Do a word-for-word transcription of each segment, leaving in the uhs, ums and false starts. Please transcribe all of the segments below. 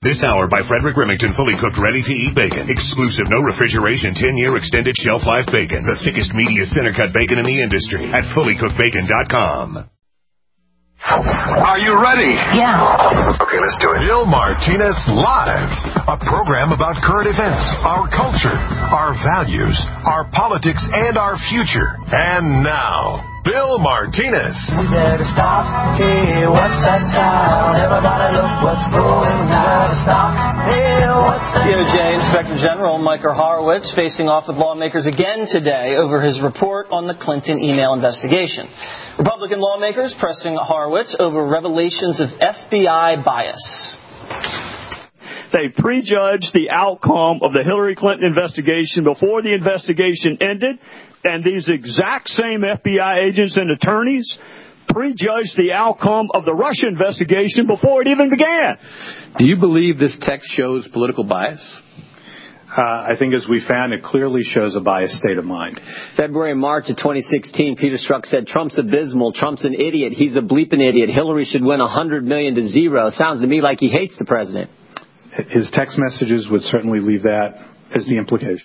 This hour by Frederick Remington, fully cooked, ready-to-eat bacon. Exclusive, no refrigeration, ten-year extended shelf life bacon. The thickest, meatiest, center-cut bacon in the industry at fully cooked bacon dot com. Are you ready? Yeah. Okay, let's do it. Bill Martinez Live, a program about current events, our culture, our values, our politics, and our future. And now, Bill Martinez. We better stop. Hey, what's that sound? Everybody look what's going on. We better stop. Hey, what's that? D O J Inspector General Michael Horowitz facing off with lawmakers again today over his report on the Clinton email investigation. Republican lawmakers pressing Horowitz over revelations of F B I bias. They prejudged the outcome of the Hillary Clinton investigation before the investigation ended, and these exact same F B I agents and attorneys prejudged the outcome of the Russia investigation before it even began. Do you believe this text shows political bias? Uh, I think as we found, it clearly shows a biased state of mind. February and March of twenty sixteen, Peter Strzok said, Trump's abysmal, Trump's an idiot, he's a bleeping idiot, Hillary should win one hundred million to zero. Sounds to me like he hates the president. His text messages would certainly leave that as the implication.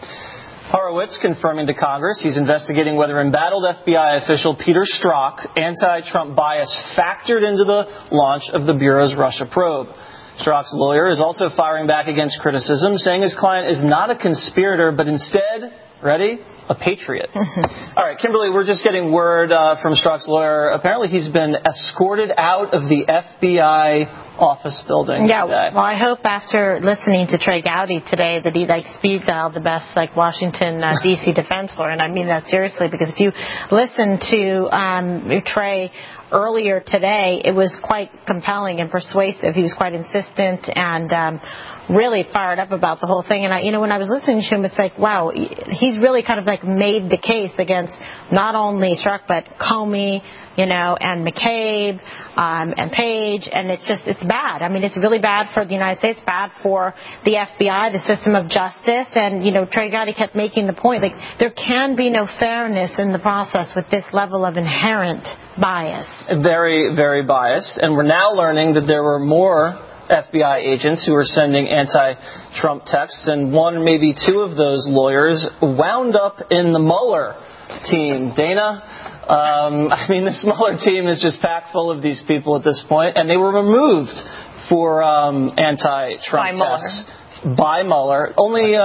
Horowitz confirming to Congress he's investigating whether embattled F B I official Peter Strzok anti-Trump bias factored into the launch of the Bureau's Russia probe. Strzok's lawyer is also firing back against criticism, saying his client is not a conspirator, but instead, ready, a patriot. All right, Kimberly, we're just getting word uh, from Strzok's lawyer. Apparently he's been escorted out of the F B I office building. Yeah, today. Well, I hope after listening to Trey Gowdy today that he like speed dialed the best like Washington uh, D C defense lawyer, and I mean that seriously, because if you listen to um, Trey earlier today, it was quite compelling and persuasive. He was quite insistent and um, really fired up about the whole thing. And I, you know, when I was listening to him, it's like, wow, he's really kind of like made the case against not only Strzok but Comey, you know, and McCabe um, and Page, and it's just, it's bad. I mean, it's really bad for the United States, bad for the F B I, the system of justice, and, you know, Trey Gowdy kept making the point, like, there can be no fairness in the process with this level of inherent bias. Very, very biased, and we're now learning that there were more F B I agents who were sending anti-Trump texts, and one, maybe two of those lawyers wound up in the Mueller team. Dana? Um, I mean, the Mueller team is just packed full of these people at this point, and they were removed for um, anti-Trump by tests Mueller. by Mueller only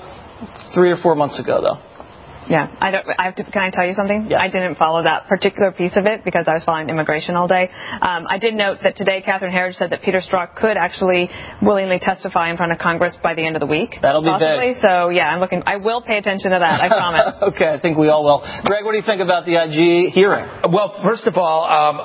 uh, three or four months ago, though. Yeah, I don't. I have to. Can I tell you something? Yes. I didn't follow that particular piece of it because I was following immigration all day. Um, I did note that today, Catherine Herridge said that Peter Strzok could actually willingly testify in front of Congress by the end of the week. That'll be possibly. big. So yeah, I'm looking. I will pay attention to that. I promise. Okay, I think we all will. Greg, what do you think about the I G hearing? Well, first of all, um,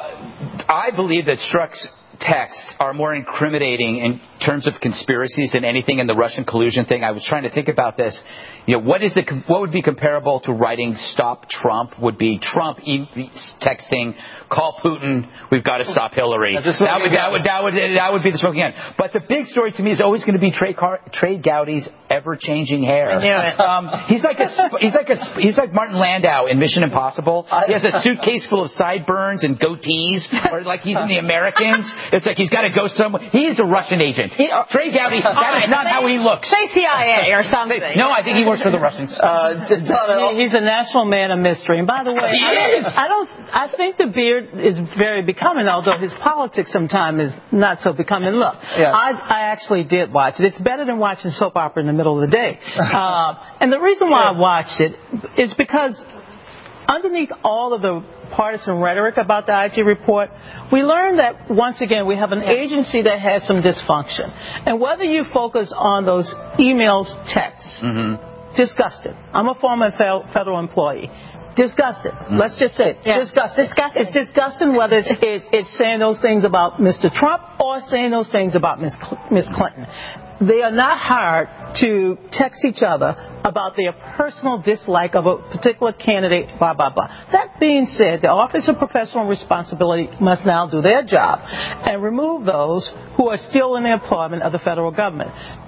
I believe that Strzok's texts are more incriminating in terms of conspiracies than anything in the Russian collusion thing. I was trying to think about this. You know, what is the what would be comparable to writing "Stop Trump"? Would be Trump e- texting, "Call Putin. We've got to stop Hillary." That would, that would that would that would be the smoking gun. But the big story to me is always going to be Trey, Car- Trey Gowdy's ever-changing hair. I knew it. Um, he's like a he's like a he's like Martin Landau in Mission Impossible. He has a suitcase full of sideburns and goatees, or like he's in The Americans. It's like he's got to go somewhere. He is a Russian agent. He, Trey Gowdy. That is not how he looks. Say C I A or something. No, I think he works for the Russians. Uh, Donna, he's a national man of mystery. And by the way, he I, is. don't, I don't. I think the beard is very becoming, although his politics sometimes is not so becoming. Look, yes. I, I actually did watch it. It's better than watching soap opera in the middle of the day. uh, and the reason why I watched it is because underneath all of the partisan rhetoric about the I G report, we learned that, once again, we have an agency that has some dysfunction. And whether you focus on those emails, texts, mm-hmm. disgusted. I'm a former federal employee. Disgusted. Mm. Let's just say it. Yeah. Disgusted. Disgusting. It's disgusting whether it's, it's, it's saying those things about Mister Trump or saying those things about Miss Miss Clinton. They are not hired to text each other about their personal dislike of a particular candidate, blah, blah, blah. That being said, the Office of Professional Responsibility must now do their job and remove those who are still in the employment of the federal government.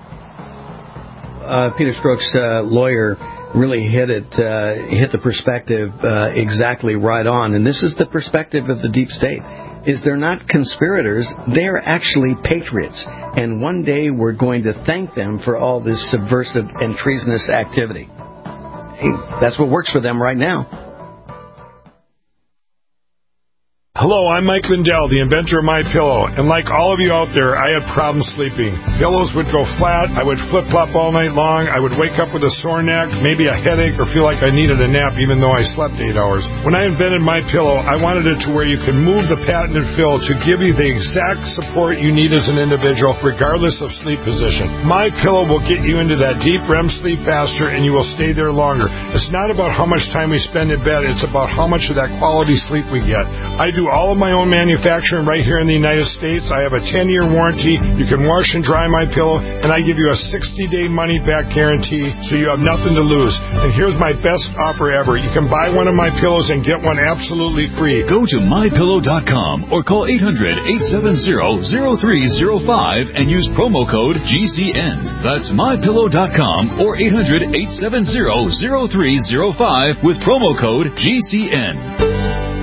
Uh, Peter Strzok's uh, lawyer really hit it, uh, hit the perspective uh, exactly right on. And this is the perspective of the deep state. is they're not conspirators. They're actually patriots. And one day we're going to thank them for all this subversive and treasonous activity. Hey, that's what works for them right now. Hello, I'm Mike Lindell, the inventor of MyPillow, and like all of you out there, I had problems sleeping. Pillows would go flat, I would flip-flop all night long, I would wake up with a sore neck, maybe a headache, or feel like I needed a nap even though I slept eight hours. When I invented MyPillow, I wanted it to where you can move the patented fill to give you the exact support you need as an individual, regardless of sleep position. MyPillow will get you into that deep R E M sleep faster, and you will stay there longer. It's not about how much time we spend in bed, it's about how much of that quality sleep we get. I do all of my own manufacturing right here in the United States. I have a ten-year warranty. You can wash and dry my pillow, and I give you a sixty-day money-back guarantee, so you have nothing to lose. And here's my best offer ever. You can buy one of my pillows and get one absolutely free. Go to my pillow dot com or call eight hundred, eight seven zero, zero three zero five and use promo code G C N. That's my pillow dot com or eight hundred, eight seven zero, zero three zero five with promo code G C N.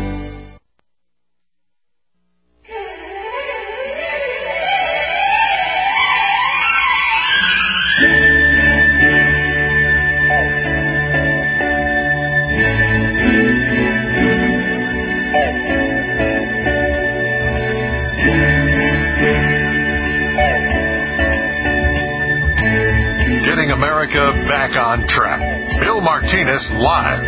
Back on track. Bill Martinez Live.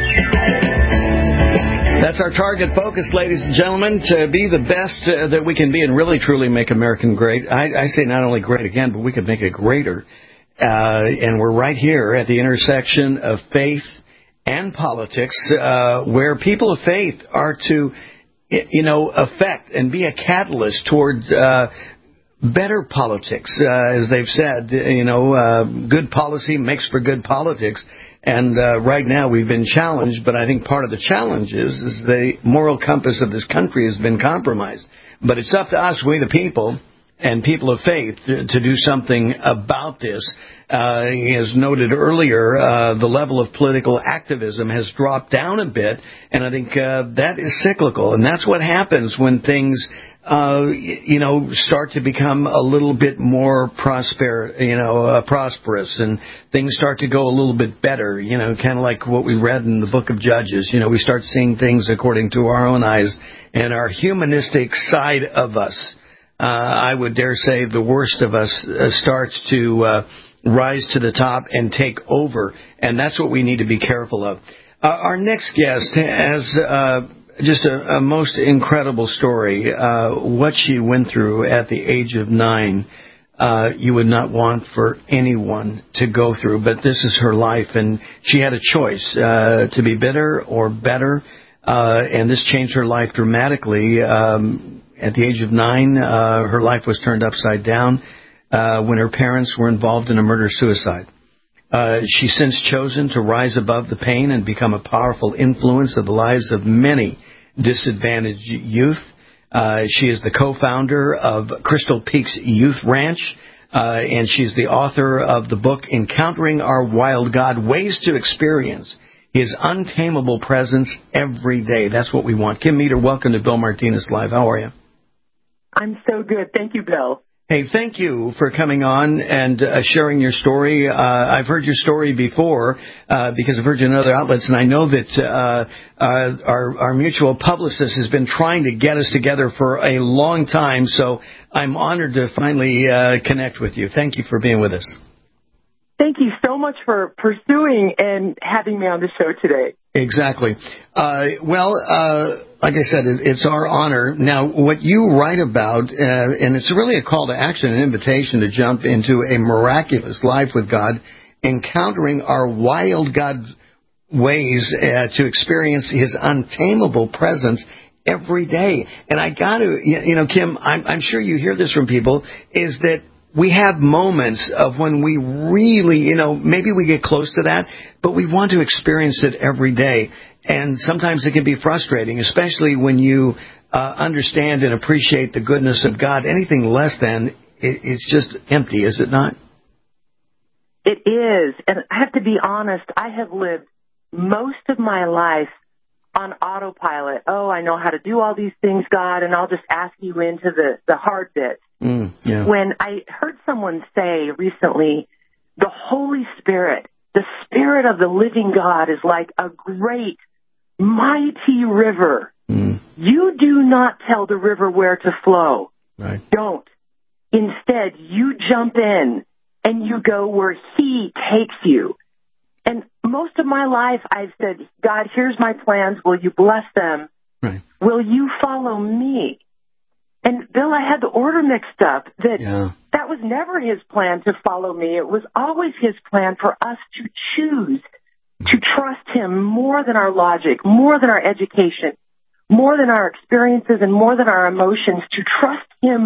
That's our target focus, ladies and gentlemen, to be the best uh, that we can be and really truly make America great. I, I say not only great again, but we could make it greater. Uh, and we're right here at the intersection of faith and politics, uh, where people of faith are to, you know, affect and be a catalyst towards uh, better politics. Uh, as they've said, you know, uh, good policy makes for good politics. And uh, right now we've been challenged, but I think part of the challenge is, is the moral compass of this country has been compromised. But it's up to us, we the people, and people of faith, to, to do something about this. Uh, as noted earlier, uh, the level of political activism has dropped down a bit, and I think uh, that is cyclical. And that's what happens when things Uh, you know, start to become a little bit more prosper, you know, uh, prosperous, and things start to go a little bit better, you know, kind of like what we read in the book of Judges. You know, we start seeing things according to our own eyes and our humanistic side of us. Uh, I would dare say the worst of us uh, starts to uh, rise to the top and take over, and that's what we need to be careful of. Uh, our next guest has uh, just a, a most incredible story. Uh, what she went through at the age of nine, uh, you would not want for anyone to go through. But this is her life, and she had a choice uh, to be bitter or better, uh, and this changed her life dramatically. Um, at the age of nine, uh, her life was turned upside down uh, when her parents were involved in a murder-suicide. Uh, she's since chosen to rise above the pain and become a powerful influence of the lives of many disadvantaged youth. Uh, she is the co-founder of Crystal Peaks Youth Ranch, uh, and she's the author of the book Encountering Our Wild God, Ways to Experience His Untamable Presence Every Day. That's what we want. Kim Meter, welcome to Bill Martinez Live. How are you? I'm so good. Thank you, Bill. Hey, thank you for coming on and uh, sharing your story. Uh, I've heard your story before uh, because I've heard you in other outlets, and I know that uh, uh, our, our mutual publicist has been trying to get us together for a long time, so I'm honored to finally uh, connect with you. Thank you for being with us. Thank you so much for pursuing and having me on the show today. Exactly. Uh, well, uh, like I said, it, it's our honor. Now, what you write about, uh, and it's really a call to action, an invitation to jump into a miraculous life with God, encountering our wild God ways uh, to experience His untamable presence every day. And I got to, you know, Kim, I'm, I'm sure you hear this from people, is that we have moments of when we really, you know, maybe we get close to that, but we want to experience it every day. And sometimes it can be frustrating, especially when you uh, understand and appreciate the goodness of God. Anything less than, it, it's just empty, is it not? It is. And I have to be honest, I have lived most of my life on autopilot. Oh, I know how to do all these things, God, and I'll just ask you into the, the hard bits. Mm, yeah. When I heard someone say recently, the Holy Spirit, the Spirit of the living God is like a great, mighty river. Mm. You do not tell the river where to flow. Right. Don't. Instead, you jump in and you go where He takes you. And most of my life, I've said, God, here's my plans. Will you bless them? Right. Will you follow me? And Bill, I had the order mixed up. That yeah. that was never His plan to follow me. It was always His plan for us to choose to trust Him more than our logic, more than our education, more than our experiences, and more than our emotions, to trust Him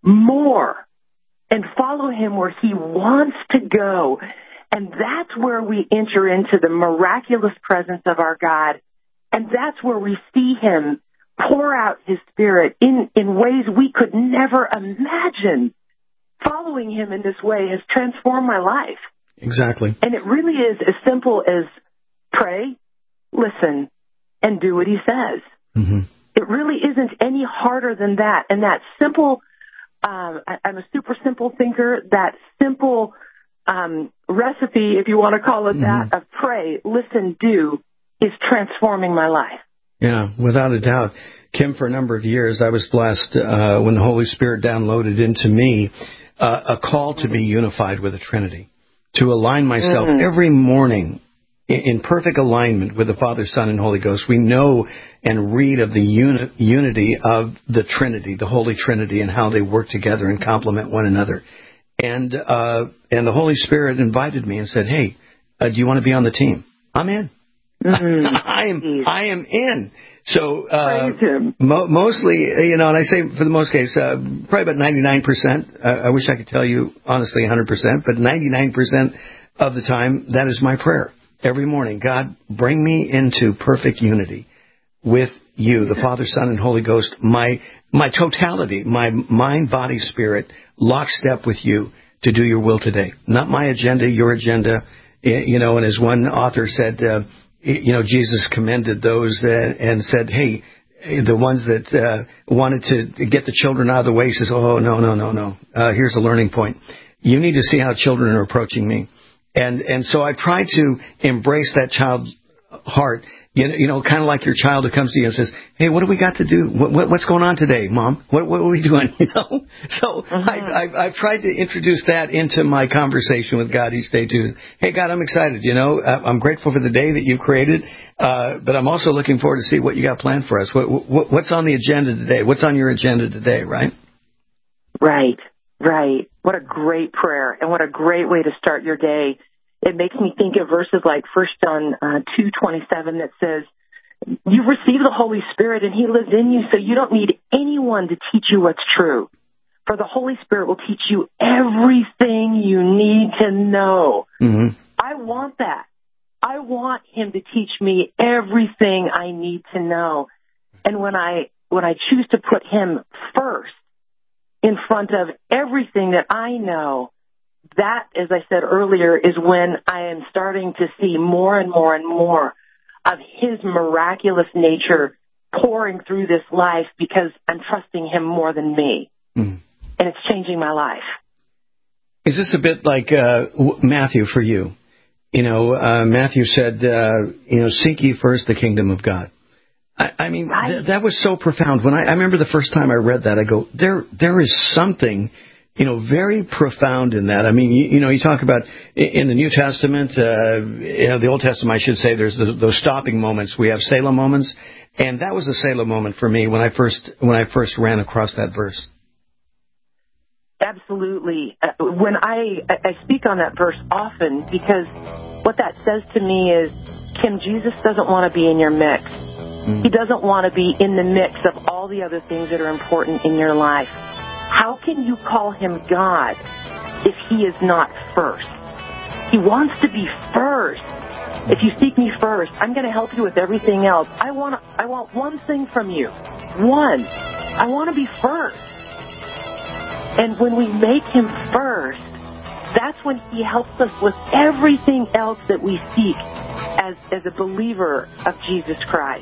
more and follow Him where He wants to go. And that's where we enter into the miraculous presence of our God. And that's where we see Him pour out His Spirit in, in ways we could never imagine. Following Him in this way has transformed my life. Exactly. And it really is as simple as pray, listen, and do what He says. Mm-hmm. It really isn't any harder than that. And that simple, um, I, I'm a super simple thinker, that simple um, recipe, if you want to call it mm-hmm. that, of pray, listen, do, is transforming my life. Yeah, without a doubt. Kim, for a number of years, I was blessed uh, when the Holy Spirit downloaded into me uh, a call to be unified with the Trinity, to align myself mm-hmm. every morning in, in perfect alignment with the Father, Son, and Holy Ghost. We know and read of the uni- unity of the Trinity, the Holy Trinity, and how they work together and complement one another. And uh, and the Holy Spirit invited me and said, hey, uh, do you want to be on the team? I'm in. Mm-hmm. I am I am in. So uh, mo- mostly, you know, and I say for the most case, uh, probably about ninety-nine percent. Uh, I wish I could tell you honestly one hundred percent, but ninety-nine percent of the time, that is my prayer. Every morning, God, bring me into perfect unity with you, the Father, Son, and Holy Ghost, my my totality, my mind, body, spirit, lockstep with you to do your will today. Not my agenda, your agenda. You know, and as one author said, uh, you know, Jesus commended those uh, and said, hey, the ones that uh, wanted to get the children out of the way, he says, oh, no, no, no, no. Uh, here's a learning point. You need to see how children are approaching me. And and so I try to embrace that child's heart, you know, you know, kind of like your child who comes to you and says, hey, what do we got to do? What, what, what's going on today, Mom? What, what are we doing? You know? So mm-hmm. I, I, I've tried to introduce that into my conversation with God each day, too. Hey, God, I'm excited. You know, I'm grateful for the day that you've created, uh, but I'm also looking forward to see what you got planned for us. What, what, what's on the agenda today? What's on your agenda today, right? Right, right. What a great prayer, and what a great way to start your day. It makes me think of verses like First John uh, two twenty-seven that says, you've received the Holy Spirit and He lives in you, so you don't need anyone to teach you what's true. For the Holy Spirit will teach you everything you need to know. Mm-hmm. I want that. I want Him to teach me everything I need to know. And when I when I choose to put Him first in front of everything that I know, that, as I said earlier, is when I am starting to see more and more and more of His miraculous nature pouring through this life, because I'm trusting Him more than me. Mm. And it's changing my life. Is this a bit like uh, Matthew for you? You know, uh, Matthew said, uh, you know, seek ye first the kingdom of God. I, I mean, right. th- that was so profound. When I, I remember the first time I read that, I go, there, there is something, you know, very profound in that. I mean, you, you know, you talk about in the New Testament, uh, you know, the Old Testament, I should say, there's those, those stopping moments. We have Selah moments, and that was a Selah moment for me when I first when I first ran across that verse. Absolutely. Uh, when I I speak on that verse often, because what that says to me is, Kim, Jesus doesn't want to be in your mix. Mm. He doesn't want to be in the mix of all the other things that are important in your life. How can you call Him God if He is not first? He wants to be first. If you seek me first, I'm going to help you with everything else. I want I want one thing from you. One. I want to be first. And when we make Him first, that's when He helps us with everything else that we seek as, as a believer of Jesus Christ.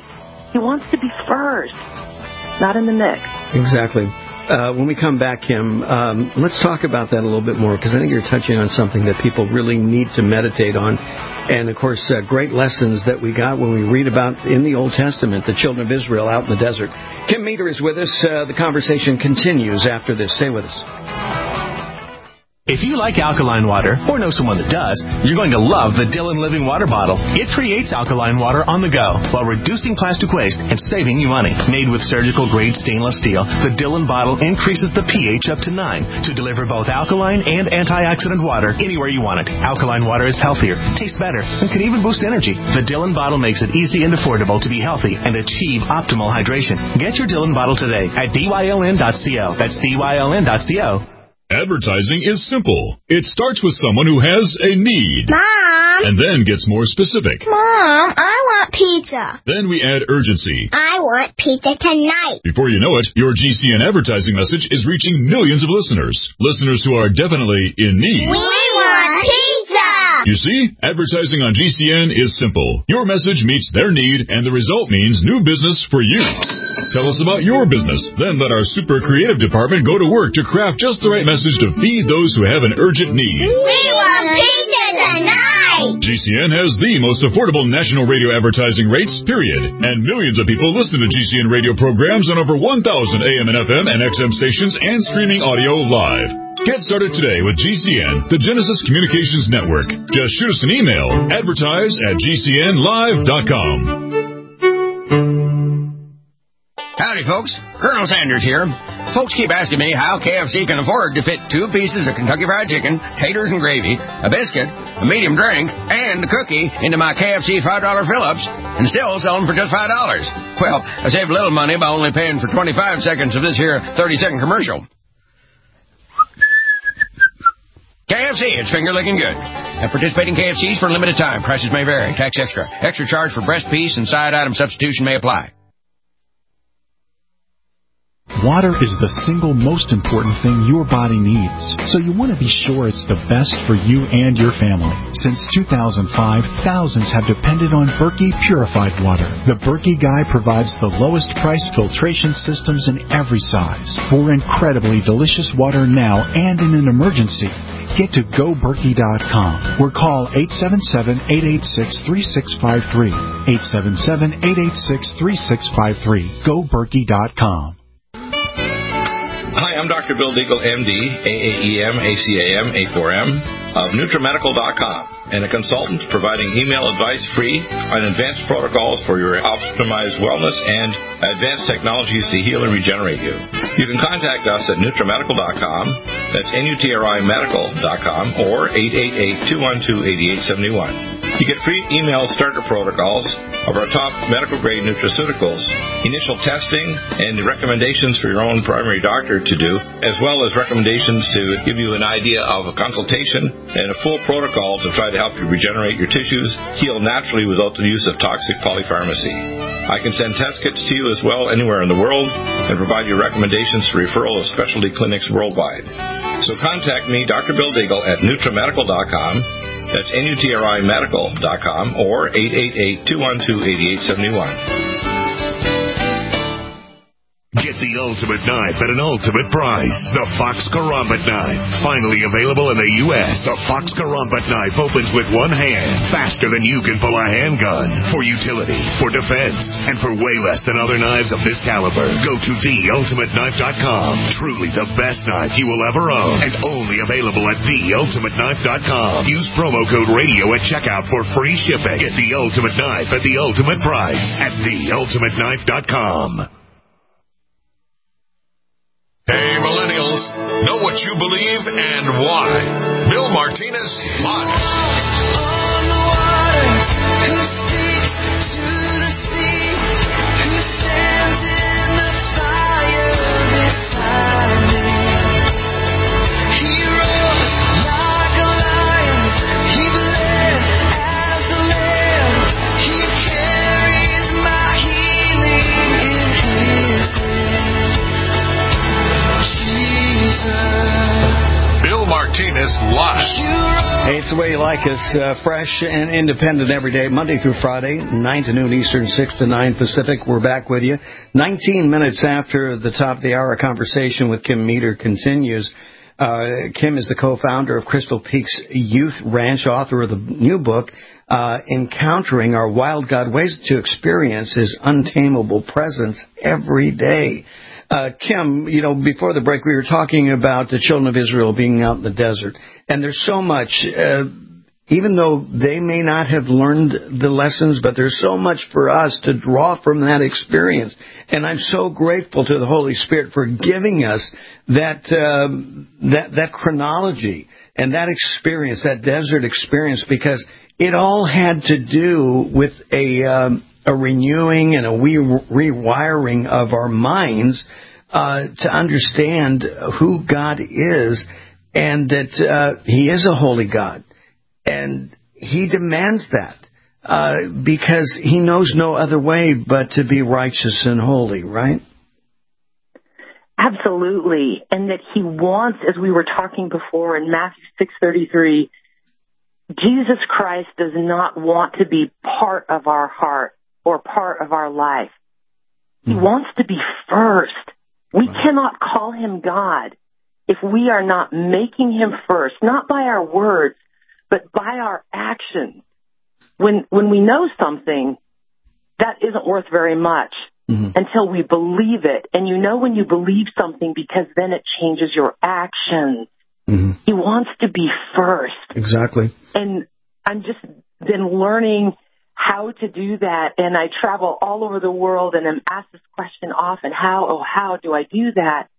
He wants to be first, not in the mix. Exactly. Uh, when we come back, Kim, um, let's talk about that a little bit more, because I think you're touching on something that people really need to meditate on. And, of course, uh, great lessons that we got when we read about in the Old Testament, the children of Israel out in the desert. Kim Meter is with us. Uh, the conversation continues after this. Stay with us. If you like alkaline water, or know someone that does, you're going to love the Dillon Living Water Bottle. It creates alkaline water on the go while reducing plastic waste and saving you money. Made with surgical-grade stainless steel, the Dillon bottle increases the pH up to nine to deliver both alkaline and antioxidant water anywhere you want it. Alkaline water is healthier, tastes better, and can even boost energy. The Dillon bottle makes it easy and affordable to be healthy and achieve optimal hydration. Get your Dillon bottle today at D Y L N dot co. That's D Y L N dot co. Advertising is simple. It starts with someone who has a need. Mom! And then gets more specific. Mom, I want pizza. Then we add urgency. I want pizza tonight. Before you know it, your G C N advertising message is reaching millions of listeners. Listeners who are definitely in need. We want pizza! You see, advertising on G C N is simple. Your message meets their need, and the result means new business for you. Tell us about your business. Then let our super creative department go to work to craft just the right message to feed those who have an urgent need. We want pizza tonight! G C N has the most affordable national radio advertising rates, period. And millions of people listen to G C N radio programs on over one thousand A M and F M and X M stations and streaming audio live. Get started today with G C N, the Genesis Communications Network. Just shoot us an email. Advertise at G C N live dot com. Howdy, folks. Colonel Sanders here. Folks keep asking me how K F C can afford to fit two pieces of Kentucky Fried Chicken, taters and gravy, a biscuit, a medium drink, and a cookie into my K F C five dollar fill-ups and still sell them for just five dollars. Well, I saved a little money by only paying for twenty-five seconds of this here thirty-second commercial. K F C, it's finger-licking good. At participating K F Cs for a limited time, prices may vary. Tax extra. Extra charge for breast piece and side item substitution may apply. Water is the single most important thing your body needs, so you want to be sure it's the best for you and your family. Since two thousand five, thousands have depended on Berkey purified water. The Berkey Guy provides the lowest price filtration systems in every size for incredibly delicious water now and in an emergency. Get to go berkey dot com or call eight seven seven, eight eight six, three six five three. eight seven seven, eight eight six, three six five three. go berkey dot com. Hi, I'm Doctor Bill Deagle, M D, A A E M, A C A M, A four M, of Nutramedical dot com, and a consultant providing email advice free on advanced protocols for your optimized wellness and advanced technologies to heal and regenerate you. You can contact us at Nutramedical dot com, that's N U T R I medical dot com, or eight eight eight, two one two, eight eight seven one. You get free email starter protocols of our top medical-grade nutraceuticals, initial testing, and the recommendations for your own primary doctor to do, as well as recommendations to give you an idea of a consultation and a full protocol to try to help you regenerate your tissues, heal naturally without the use of toxic polypharmacy. I can send test kits to you as well anywhere in the world and provide you recommendations for referral of specialty clinics worldwide. So contact me, Doctor Bill Deagle, at Nutramedical dot com. That's N U T R I medical dot com or eight eight eight, two one two, eight eight seven one. Get the ultimate knife at an ultimate price. The Fox Karambit Knife. Finally available in the U S The Fox Karambit Knife opens with one hand, faster than you can pull a handgun. For utility, for defense, and for way less than other knives of this caliber. Go to the ultimate knife dot com. Truly the best knife you will ever own. And only available at the ultimate knife dot com. Use promo code radio at checkout for free shipping. Get the ultimate knife at the ultimate price at the ultimate knife dot com. Hey, millennials, know what you believe and why. Bill Martinez live. On the waters, who speaks to the sea, who stands in the fire beside me. He rose like a lion, he bled as a lamb, he carries my healing in his hands. Bill Martinez live. Live. Hey, it's the way you like us, uh, fresh and independent every day, Monday through Friday, nine to noon Eastern, six to nine Pacific. We're back with you. nineteen minutes after the top of the hour, conversation with Kim Meter continues. Uh, Kim is the co-founder of Crystal Peaks Youth Ranch, author of the new book, uh, Encountering Our Wild God, Ways to Experience His Untamable Presence Every Day. Uh, Kim, you know, before the break, we were talking about the children of Israel being out in the desert. And there's so much, uh, even though they may not have learned the lessons, but there's so much for us to draw from that experience. And I'm so grateful to the Holy Spirit for giving us that, uh, that, that chronology and that experience, that desert experience, because it all had to do with a, um, a renewing and a re- rewiring of our minds uh, to understand who God is and that uh, He is a holy God. And He demands that uh, because He knows no other way but to be righteous and holy, right? Absolutely. And that He wants, as we were talking before in Matthew six thirty-three, Jesus Christ does not want to be part of our heart or part of our life. He mm. wants to be first. We wow. cannot call Him God if we are not making Him first, not by our words, but by our actions. When when we know something, that isn't worth very much mm-hmm. until we believe it. And you know when you believe something because then it changes your actions. Mm-hmm. He wants to be first. Exactly. And I'm just been learning how to do that, and I travel all over the world, and I'm asked this question often, how, oh, how do I do that?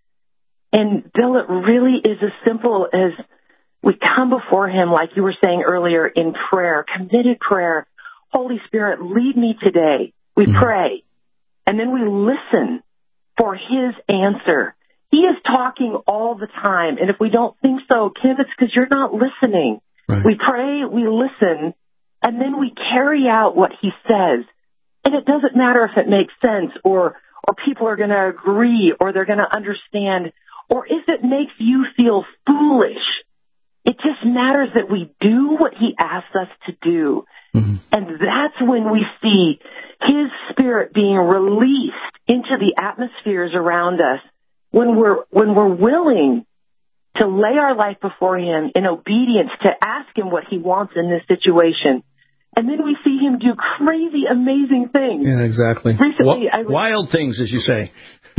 And Bill, it really is as simple as we come before Him, like you were saying earlier, in prayer, committed prayer. Holy Spirit, lead me today. We mm-hmm. pray, and then we listen for His answer. He is talking all the time, and if we don't think so, Kim, it's because you're not listening. Right. We pray, we listen, and then we carry out what He says. And it doesn't matter if it makes sense or or people are going to agree or they're going to understand or if it makes you feel foolish. It just matters that we do what He asks us to do. Mm-hmm. And that's when we see His Spirit being released into the atmospheres around us when we're when we're willing to lay our life before Him in obedience, to ask Him what He wants in this situation. And then we see Him do crazy, amazing things. Yeah, exactly. Recently, w- I was, Wild things, as you say.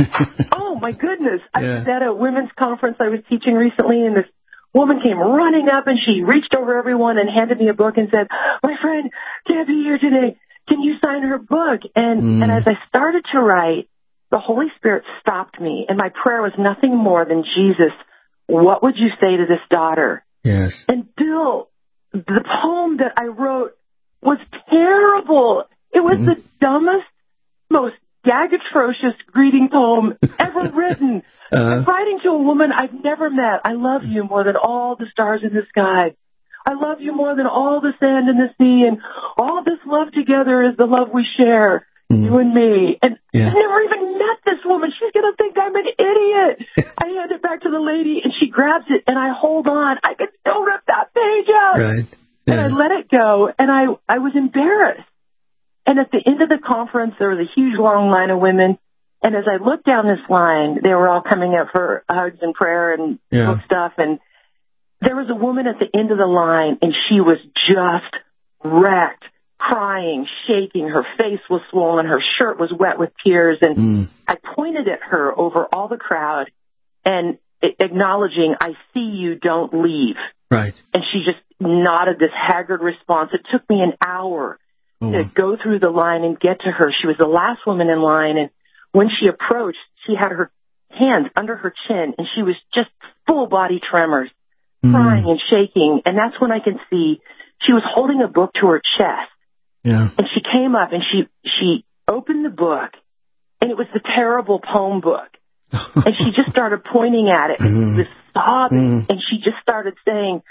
Oh, my goodness. Yeah. I was at a women's conference I was teaching recently, and this woman came running up, and she reached over everyone and handed me a book and said, my friend can't be here today. Can you sign her book? And, mm. and as I started to write, the Holy Spirit stopped me, and my prayer was nothing more than, Jesus, what would you say to this daughter? Yes. And Bill, the poem that I wrote was terrible. It was mm-hmm. the dumbest, most gag atrocious greeting poem ever written. Uh-huh. I'm writing to a woman I've never met. I love you more than all the stars in the sky. I love you more than all the sand in the sea, and all this love together is the love we share, mm-hmm. you and me. And yeah. I've never even met this woman. She's going to think I'm an idiot. I hand it back to the lady, and she grabs it, and I hold on. I can still rip that page out. Right. Yeah. And I let it go, and I, I was embarrassed. And at the end of the conference, there was a huge, long line of women. And as I looked down this line, they were all coming up for hugs and prayer and yeah. stuff. And there was a woman at the end of the line, and she was just wrecked, crying, shaking. Her face was swollen. Her shirt was wet with tears. And mm. I pointed at her over all the crowd and acknowledging, I see you, don't leave. Right. And she just nodded this haggard response. It took me an hour oh. to go through the line and get to her. She was the last woman in line. And when she approached, she had her hands under her chin, and she was just full body tremors, mm. crying and shaking. And that's when I can see she was holding a book to her chest. Yeah. And she came up and she, she opened the book, and it was the terrible poem book. And she just started pointing at it, and mm. she was sobbing, mm. and she just started saying,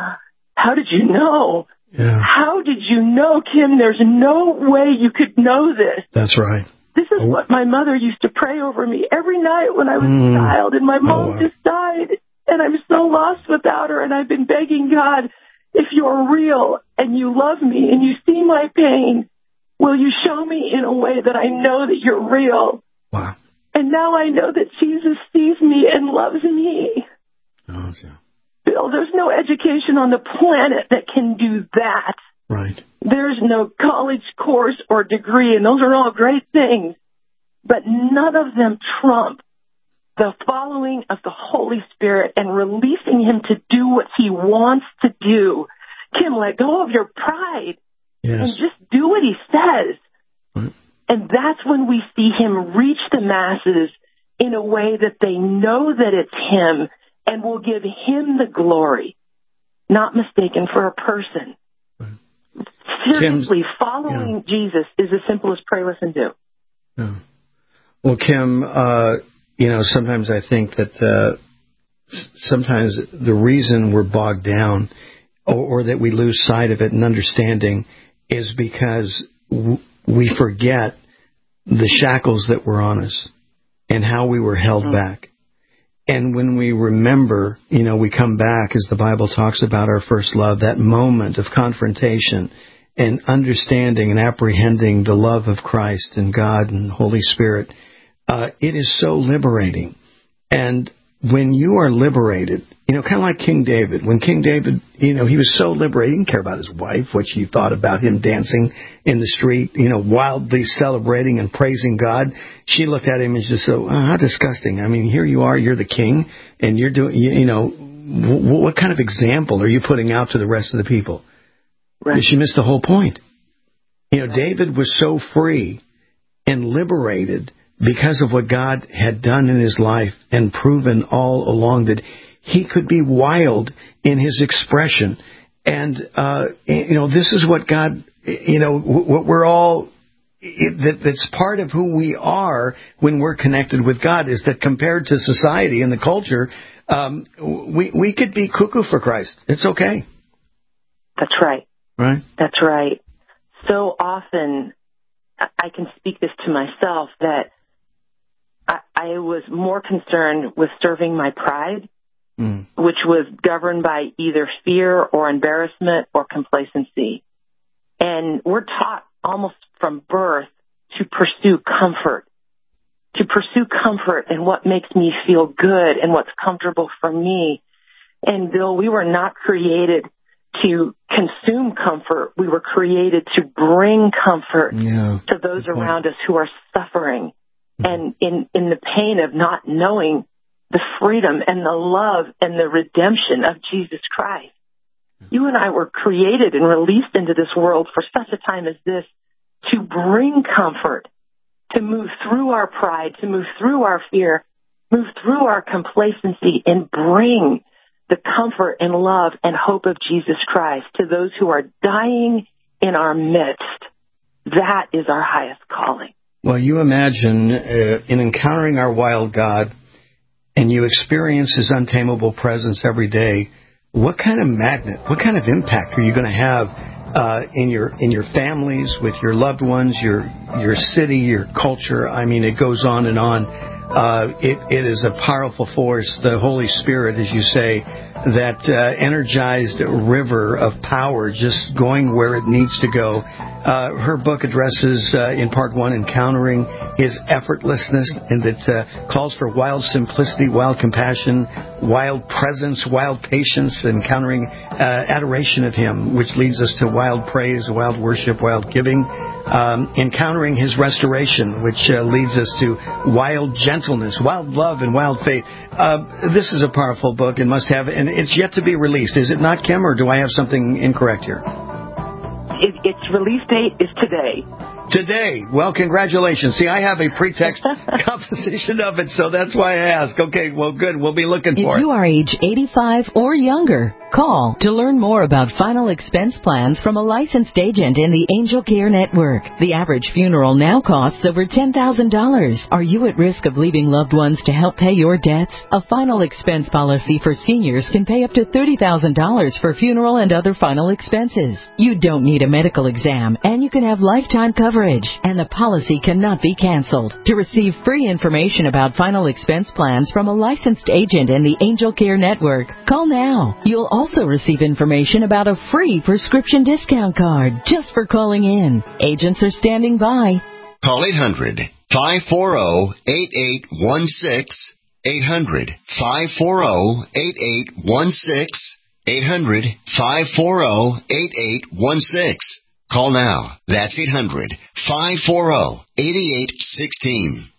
how did you know? Yeah. How did you know, Kim? There's no way you could know this. That's right. This is oh. what my mother used to pray over me every night when I was mm. a child, and my mom oh, wow. just died. And I'm so lost without her, and I've been begging God, if you're real and you love me and you see my pain, will you show me in a way that I know that you're real? Wow. And now I know that Jesus sees me and loves me. Oh, yeah. Bill, there's no education on the planet that can do that. Right. There's no college course or degree, and those are all great things. But none of them trump the following of the Holy Spirit and releasing him to do what he wants to do. Kim, let go of your pride yes. and just do what he says. Right. And that's when we see him reach the masses in a way that they know that it's him and will give him the glory, not mistaken for a person. Right. Seriously, Kim's, following yeah. Jesus is as simple as pray, listen, do. Yeah. Well, Kim, uh, you know, sometimes I think that uh, sometimes the reason we're bogged down or, or that we lose sight of it and understanding is because w- we forget the shackles that were on us and how we were held mm-hmm. back. And when we remember, you know, we come back, as the Bible talks about our first love, that moment of confrontation and understanding and apprehending the love of Christ and God and Holy Spirit. Uh, it is so liberating. And when you are liberated, you know, kind of like King David. When King David, you know, he was so liberated. He didn't care about his wife, what she thought about him dancing in the street, you know, wildly celebrating and praising God. She looked at him and just said, oh, how disgusting. I mean, here you are, you're the king, and you're doing, you, you know, w- what kind of example are you putting out to the rest of the people? Right. She missed the whole point. You know, David was so free and liberated because of what God had done in his life and proven all along that he could be wild in his expression. And, uh, you know, this is what God, you know, what we're all, it, that, that's part of who we are when we're connected with God, is that compared to society and the culture, um, we, we could be cuckoo for Christ. It's okay. That's right. Right? That's right. So often, I can speak this to myself, that I, I was more concerned with serving my pride, mm. which was governed by either fear or embarrassment or complacency. And we're taught almost from birth to pursue comfort, to pursue comfort and what makes me feel good and what's comfortable for me. And Bill, we were not created to consume comfort. We were created to bring comfort yeah, to those around us who are suffering and in, in the pain of not knowing the freedom and the love and the redemption of Jesus Christ. You and I were created and released into this world for such a time as this to bring comfort, to move through our pride, to move through our fear, move through our complacency, and bring the comfort and love and hope of Jesus Christ to those who are dying in our midst. That is our highest calling. Well, you imagine uh, in encountering our wild God, and you experience his untamable presence every day, what kind of magnet, what kind of impact are you going to have uh, in your in your families, with your loved ones, your your city, your culture? I mean, it goes on and on. Uh, it, it is a powerful force, the Holy Spirit, as you say, that uh, energized river of power just going where it needs to go. Uh, her book addresses, uh, in part one, encountering his effortlessness, and that uh, calls for wild simplicity, wild compassion, wild presence, wild patience, encountering uh, adoration of him, which leads us to wild praise, wild worship, wild giving, um, encountering his restoration, which uh, leads us to wild gentleness, wild love, and wild faith. Uh, this is a powerful book and must have, and it's yet to be released. Is it not, Kim, or do I have something incorrect here? It, its release date is today. Today. Well, congratulations. See, I have a pretext composition of it, so that's why I ask. Okay, well, good. We'll be looking for it. If it. you are age eighty-five or younger, call to learn more about final expense plans from a licensed agent in the Angel Care Network. The average funeral now costs over ten thousand dollars. Are you at risk of leaving loved ones to help pay your debts? A final expense policy for seniors can pay up to thirty thousand dollars for funeral and other final expenses. You don't need a medical exam, and you can have lifetime coverage coverage, and the policy cannot be canceled. To receive free information about final expense plans from a licensed agent in the Angel Care Network, call now. You'll also receive information about a free prescription discount card just for calling in. Agents are standing by. Call eight hundred, five four zero, eight eight one six, eight hundred, five four zero, eight eight one six, eight hundred, five four zero, eight eight one six. Call now. That's eight hundred, five four zero, eight eight one six.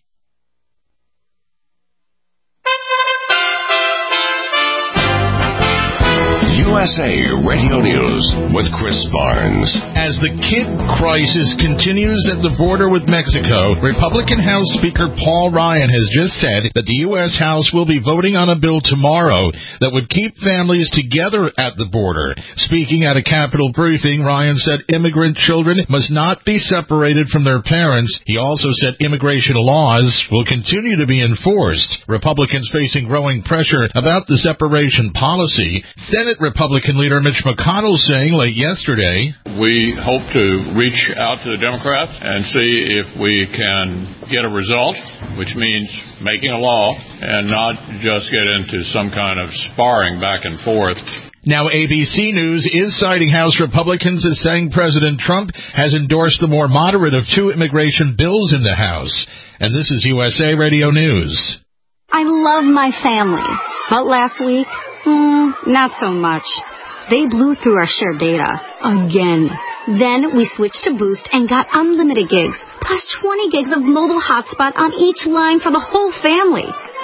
U S A Radio News with Chris Barnes. As the kid crisis continues at the border with Mexico, Republican House Speaker Paul Ryan has just said that the U S House will be voting on a bill tomorrow that would keep families together at the border. Speaking at a Capitol briefing, Ryan said immigrant children must not be separated from their parents. He also said immigration laws will continue to be enforced. Republicans facing growing pressure about the separation policy. Senate Republican leader Mitch McConnell saying late yesterday, we hope to reach out to the Democrats and see if we can get a result, which means making a law and not just get into some kind of sparring back and forth. Now, A B C News is citing House Republicans as saying President Trump has endorsed the more moderate of two immigration bills in the House. And this is U S A Radio News. I love my family, but last week, mm, not so much. They blew through our shared data again. Then we switched to Boost and got unlimited gigs, plus twenty gigs of mobile hotspot on each line for the whole family.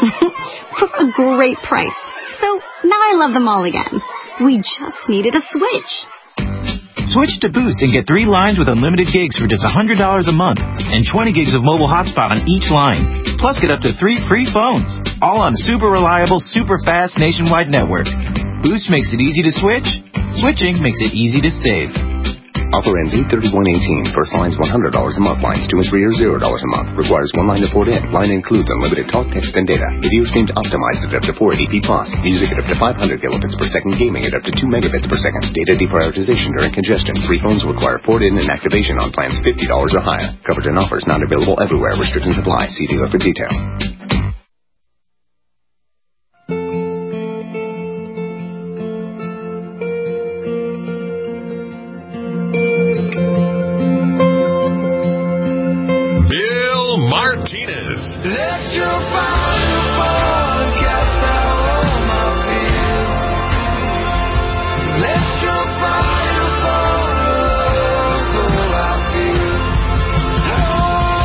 For a great price. So now I love them all again. We just needed a switch. Switch to Boost and get three lines with unlimited gigs for just one hundred dollars a month and twenty gigs of mobile hotspot on each line. Plus, get up to three free phones, all on a super reliable, super fast nationwide network. Boost makes it easy to switch. Switching makes it easy to save. Offer ends eight thirty-one eighteen. First line's one hundred dollars a month. Lines two and three are zero dollars a month. Requires one line to port in. Line includes unlimited talk, text, and data. Video streams optimized at up to four eighty p plus. Music at up to five hundred kilobits per second. Gaming at up to two megabits per second. Data deprioritization during congestion. Free phones require port in and activation on plans fifty dollars or higher. Covered in offers not available everywhere. Restrictions apply. See dealer for details. Martinez. Let your fire fall, cast out all my fear. Let your fire fall, all I feel. Oh,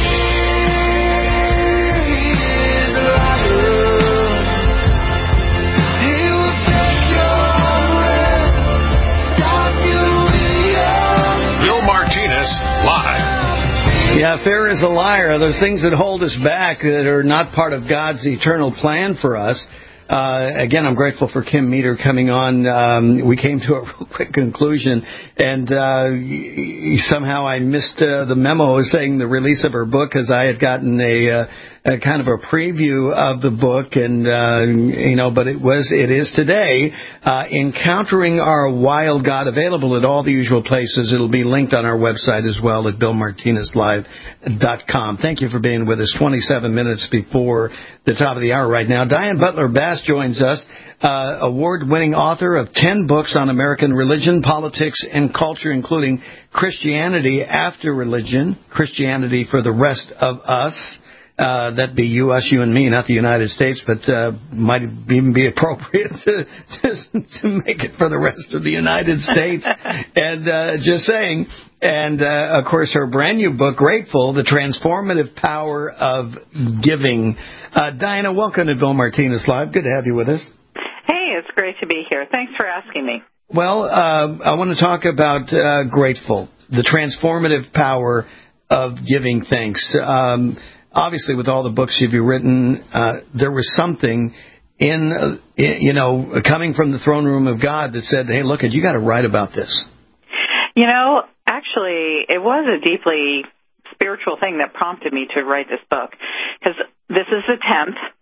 fear is a liar. He will take your breath, stop you in your... Bill Martinez, live. Yeah, fear is a liar. Those things that hold us back that are not part of God's eternal plan for us. Uh, again, I'm grateful for Kim Meter coming on. Um, we came to a real quick conclusion, and uh, somehow I missed uh, the memo saying the release of her book, because I had gotten a, uh, a kind of a preview of the book, and uh, you know, but it was it is today. Uh, Encountering Our Wild God, available at all the usual places. It'll be linked on our website as well at bill martinez live dot com. Thank you for being with us. twenty-seven minutes before the top of the hour right now. Diane Butler Bass joins us, uh, award-winning author of ten books on American religion, politics, and culture, including Christianity After Religion, Christianity for the Rest of Us. Uh, that'd be you, us, you, and me, not the United States, but uh, might even be appropriate to, to, to make it for the rest of the United States. And uh, just saying. And, uh, of course, her brand new book, Grateful, The Transformative Power of Giving. Uh, Diana, welcome to Bill Martinez Live. Good to have you with us. Hey, it's great to be here. Thanks for asking me. Well, uh, I want to talk about uh, Grateful, The Transformative Power of Giving Thanks. Um Obviously, with all the books you've written, uh, there was something in, uh, you know, coming from the throne room of God that said, hey, look, you got to write about this. You know, actually, it was a deeply spiritual thing that prompted me to write this book, because this is the tenth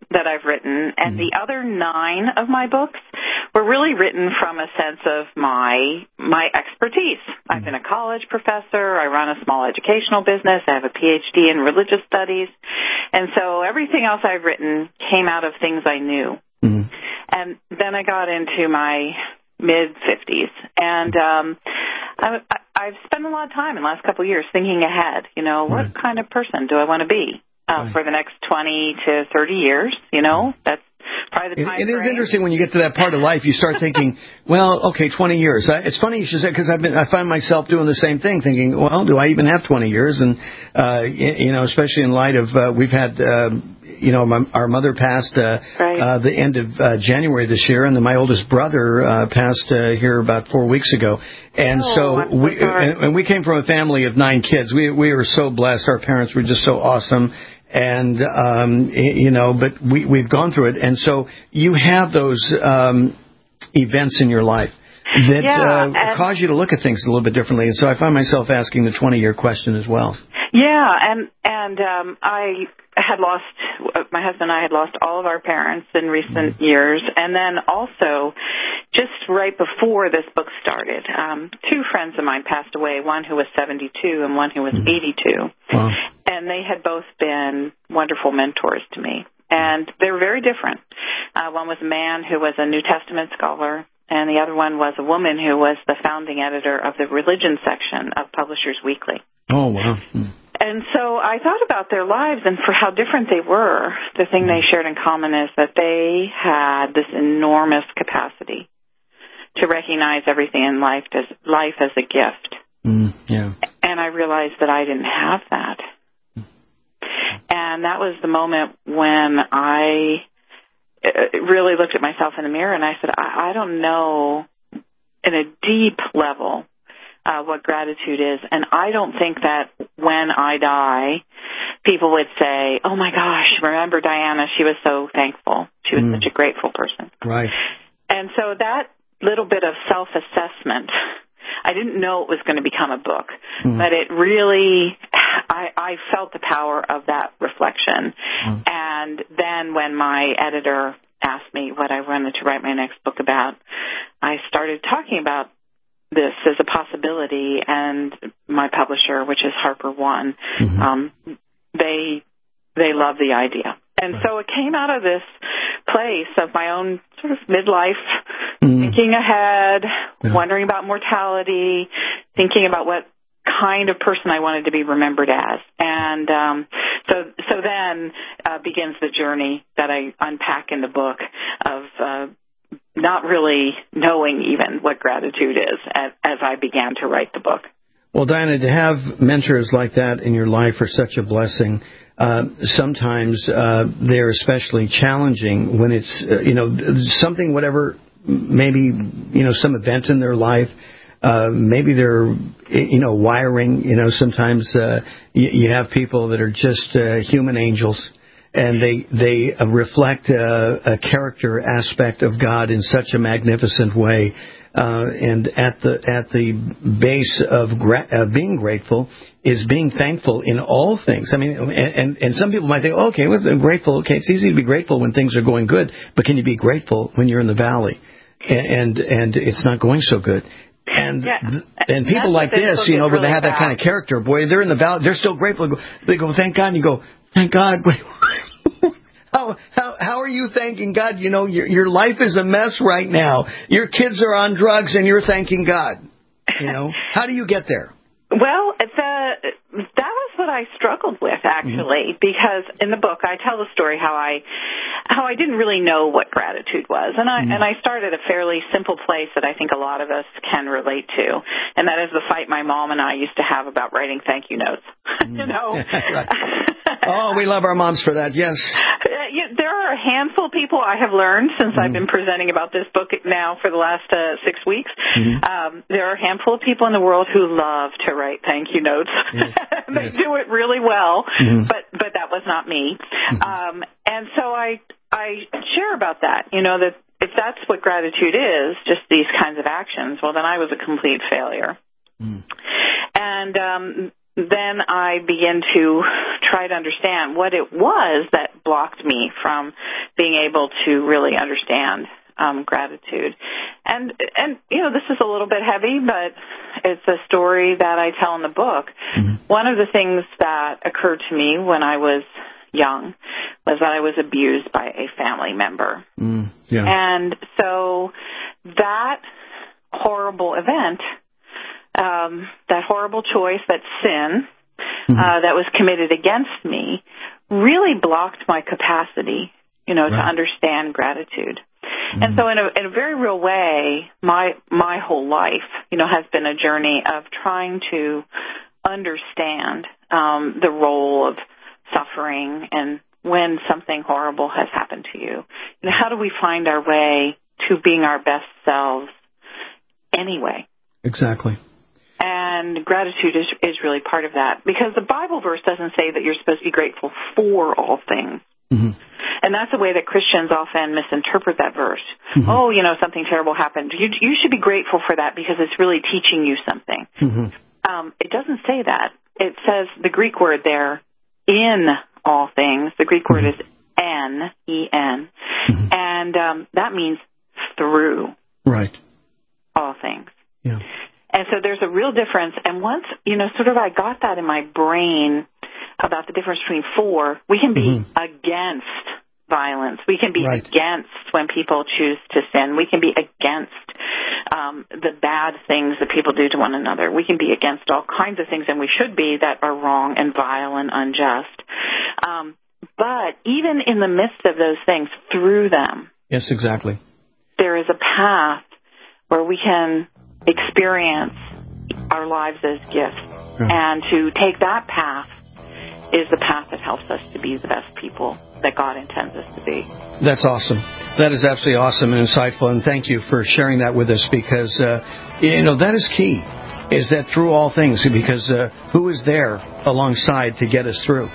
that I've written, and the other nine of my books were really written from a sense of my my expertise. I've been a college professor. I run a small educational business. I have a P H D in religious studies. And so everything else I've written came out of things I knew. Mm-hmm. And then I got into my mid-fifties, and um, I, I've spent a lot of time in the last couple of years thinking ahead. You know, what right. kind of person do I want to be? Uh, right. For the next twenty to thirty years, you know, that's probably the time It, it is frame. interesting when you get to that part of life, you start thinking, well, okay, twenty years. I, it's funny you should say, because I've been, I find myself doing the same thing, thinking, well, do I even have twenty years? And, uh, you know, especially in light of, uh, we've had, uh, you know, my, our mother passed uh, right. uh, the end of uh, January this year, and then my oldest brother uh, passed uh, here about four weeks ago. And oh, so I'm we so sorry. and, and we came from a family of nine kids. We we were so blessed. Our parents were just so awesome. And, um, you know, but we, we've gone through it. And so you have those um, events in your life that yeah, uh, cause you to look at things a little bit differently. And so I find myself asking the twenty-year question as well. Yeah, and and um, I had lost, my husband and I had lost all of our parents in recent mm-hmm. years. And then also, just right before this book started, um, two friends of mine passed away, one who was seventy-two and one who was mm-hmm. eighty-two. Wow. And they had both been wonderful mentors to me. And they were very different. Uh, one was a man who was a New Testament scholar, and the other one was a woman who was the founding editor of the religion section of Publishers Weekly. Oh, wow. Hmm. And so I thought about their lives and for how different they were. The thing they shared in common is that they had this enormous capacity to recognize everything in life as, life as a gift. Mm, yeah. And I realized that I didn't have that. And that was the moment when I really looked at myself in the mirror and I said, I, I don't know in a deep level uh, what gratitude is. And I don't think that when I die, people would say, oh, my gosh, remember Diana? She was so thankful. She was mm. such a grateful person. Right. And so that little bit of self-assessment, I didn't know it was going to become a book, mm. but it really, I, I felt the power of that reflection. Mm. And then when my editor asked me what I wanted to write my next book about, I started talking about this as a possibility, and my publisher, which is Harper One, mm-hmm. um, they they love the idea. And right. so it came out of this place of my own sort of midlife, mm. thinking ahead, yeah. wondering about mortality, thinking about what kind of person I wanted to be remembered as. And um, so so then uh, begins the journey that I unpack in the book of uh, not really knowing even what gratitude is as, as I began to write the book. Well, Diana, to have mentors like that in your life are such a blessing. Uh, sometimes uh, they're especially challenging when it's, uh, you know, something, whatever, maybe, you know, some event in their life. Uh, maybe they're, you know, wiring. You know, sometimes uh, you, you have people that are just uh, human angels, and they they uh, reflect uh, a character aspect of God in such a magnificent way. Uh, and at the at the base of gra- uh, being grateful is being thankful in all things. I mean, and, and, and some people might think, oh, okay, well, I'm grateful. Okay, it's easy to be grateful when things are going good, but can you be grateful when you're in the valley and and, and it's not going so good? And yeah. and people like this, you know, when really they have that bad. kind of character, boy, they're in the valley, they're still grateful. They go, thank God, and you go, thank God. How, how how are you thanking God? You know, your your life is a mess right now. Your kids are on drugs, and you're thanking God. You know, how do you get there? Well, the, that was what I struggled with, actually, mm-hmm. because in the book I tell the story how I how I didn't really know what gratitude was, and I mm-hmm. and I started a fairly simple place that I think a lot of us can relate to, and that is the fight my mom and I used to have about writing thank you notes. Mm-hmm. you know. Right. Oh, we love our moms for that. Yes. There are a handful of people I have learned since mm-hmm. I've been presenting about this book now for the last uh, six weeks. Mm-hmm. Um, there are a handful of people in the world who love to write thank you notes. Yes. They yes. do it really well, mm-hmm. but but that was not me. Mm-hmm. Um, and so I I share about that. You know, that if that's what gratitude is, just these kinds of actions, well, then I was a complete failure. Mm. And um, then I began to try to understand what it was that blocked me from being able to really understand um, gratitude. And, and, you know, this is a little bit heavy, but it's a story that I tell in the book. Mm-hmm. One of the things that occurred to me when I was young was that I was abused by a family member. Mm, yeah. And so that horrible event, um, that horrible choice, that sin, mm-hmm. uh, that was committed against me really blocked my capacity, you know, right. to understand gratitude. Mm-hmm. And so in a, in a very real way, my, my whole life, you know, has been a journey of trying to understand, um, the role of suffering and when something horrible has happened to you. You know, how do we find our way to being our best selves anyway? Exactly. And gratitude is, is really part of that, because the Bible verse doesn't say that you're supposed to be grateful for all things. Mm-hmm. And that's the way that Christians often misinterpret that verse. Mm-hmm. Oh, you know, something terrible happened. You, you should be grateful for that because it's really teaching you something. Mm-hmm. Um, it doesn't say that. It says the Greek word there, in all things. The Greek word is en, E N. Mm-hmm. And um, that means through. Right. All things. Yeah. And so there's a real difference. And once, you know, sort of I got that in my brain about the difference between for, we can be mm-hmm. against violence. We can be right. against when people choose to sin. We can be against um, the bad things that people do to one another. We can be against all kinds of things, and we should be, that are wrong and vile and unjust. Um, but even in the midst of those things, through them, yes, exactly, there is a path where we can experience our lives as gifts. Right. And to take that path is the path that helps us to be the best people that God intends us to be. That's awesome. That is absolutely awesome and insightful, and thank you for sharing that with us, because, uh, you know, that is key, is that through all things, because uh, who is there alongside to get us through?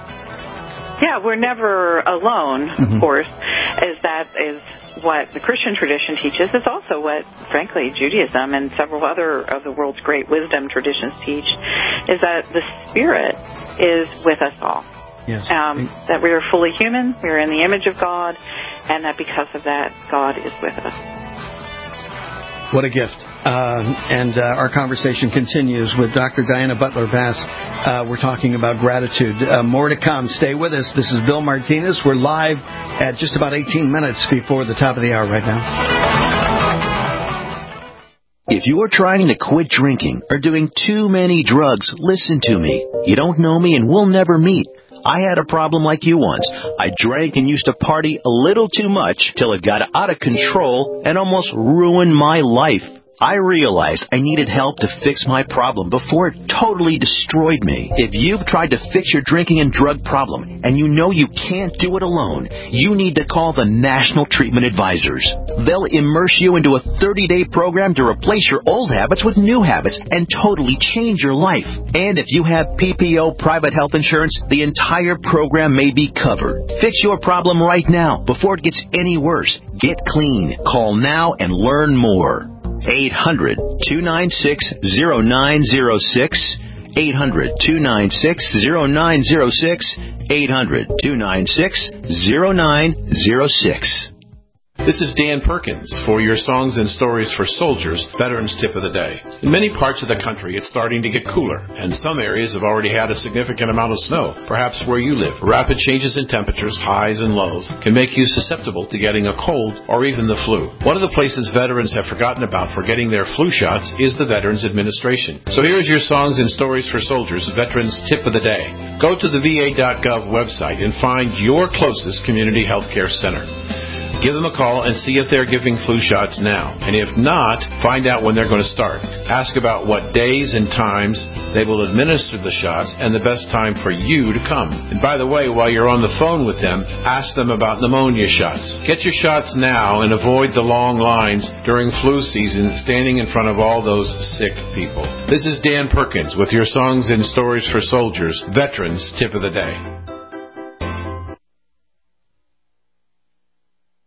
Yeah, we're never alone, mm-hmm. of course, as that is what the Christian tradition teaches. It's also what, frankly, Judaism and several other of the world's great wisdom traditions teach, is that the Spirit is with us all. Yes. Um, that we are fully human, we are in the image of God, and that because of that, God is with us. What a gift. Um, and uh, our conversation continues with Doctor Diana Butler-Bass. Uh, we're talking about gratitude. Uh, more to come. Stay with us. This is Bill Martinez. We're live at just about eighteen minutes before the top of the hour right now. If you are trying to quit drinking or doing too many drugs, listen to me. You don't know me and we'll never meet. I had a problem like you once. I drank and used to party a little too much till it got out of control and almost ruined my life. I realized I needed help to fix my problem before it totally destroyed me. If you've tried to fix your drinking and drug problem and you know you can't do it alone, you need to call the National Treatment Advisors. They'll immerse you into a thirty-day program to replace your old habits with new habits and totally change your life. And if you have P P O private health insurance, the entire program may be covered. Fix your problem right now before it gets any worse. Get clean. Call now and learn more. eight hundred, two nine six, zero nine zero six, eight hundred, two nine six, zero nine zero six, eight hundred, two nine six, zero nine zero six. This is Dan Perkins for your Songs and Stories for Soldiers Veterans Tip of the Day. In many parts of the country, it's starting to get cooler, and some areas have already had a significant amount of snow. Perhaps where you live, rapid changes in temperatures, highs and lows, can make you susceptible to getting a cold or even the flu. One of the places veterans have forgotten about for getting their flu shots is the Veterans Administration. So here's your Songs and Stories for Soldiers Veterans Tip of the Day. Go to the V A dot gov website and find your closest community health care center. Give them a call and see if they're giving flu shots now. And if not, find out when they're going to start. Ask about what days and times they will administer the shots and the best time for you to come. And by the way, while you're on the phone with them, ask them about pneumonia shots. Get your shots now and avoid the long lines during flu season standing in front of all those sick people. This is Dan Perkins with your Songs and Stories for Soldiers Veterans Tip of the Day. Healthcare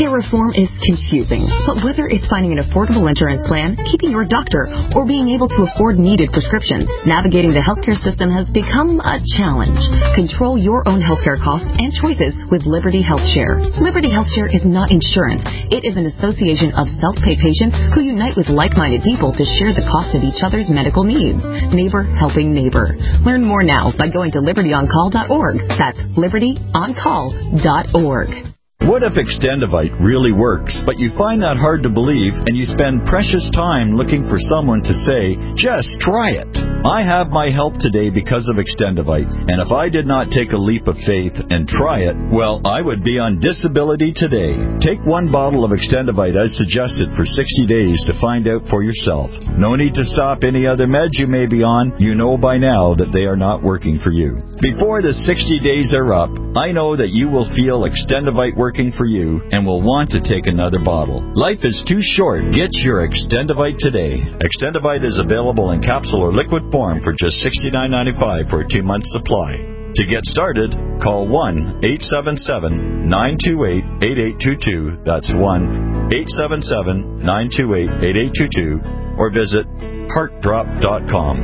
Healthcare reform is confusing, but whether it's finding an affordable insurance plan, keeping your doctor, or being able to afford needed prescriptions, navigating the healthcare system has become a challenge. Control your own healthcare costs and choices with Liberty HealthShare. Liberty HealthShare is not insurance. It is an association of self-pay patients who unite with like-minded people to share the cost of each other's medical needs. Neighbor helping neighbor. Learn more now by going to liberty on call dot org. That's liberty on call dot org. What if Extendivite really works, but you find that hard to believe and you spend precious time looking for someone to say, just try it? I have my help today because of Extendivite, and if I did not take a leap of faith and try it, well, I would be on disability today. Take one bottle of Extendivite as suggested for sixty days to find out for yourself. No need to stop any other meds you may be on. You know by now that they are not working for you. Before the sixty days are up, I know that you will feel Extendivite working for you and will want to take another bottle. Life is too short. Get your Extendivite today. Extendivite is available in capsule or liquid form for just sixty-nine ninety-five for a two-month supply. To get started, call one eight seven seven, nine two eight, eight eight two two. That's one eight seven seven, nine two eight, eight eight two two, or visit heart drop dot com.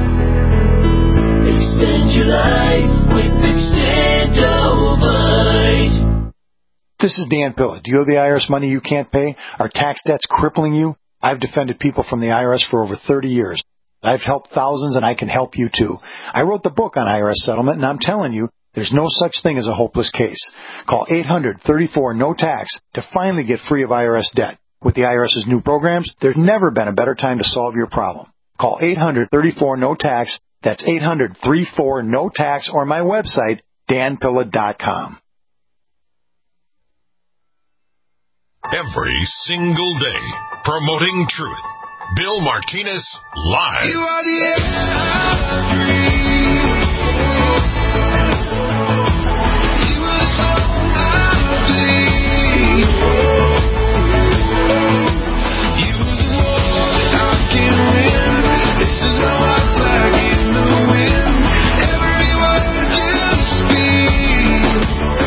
Extend your life with Extendivite. This is Dan Pilla. Do you owe the I R S money you can't pay? Are tax debts crippling you? I've defended people from the I R S for over thirty years. I've helped thousands, and I can help you too. I wrote the book on I R S settlement, and I'm telling you, there's no such thing as a hopeless case. Call eight hundred, thirty-four, no tax to finally get free of I R S debt. With the IRS's new programs, there's never been a better time to solve your problem. Call eight hundred, thirty-four, no tax. That's eight hundred, thirty-four, no tax, or my website, dan pilla dot com. Every single day, promoting truth. Bill Martinez live. You are the air I breathe. You are the song I bleed. You are the war that I can win. This is my heart flag in the wind. Every word you speak.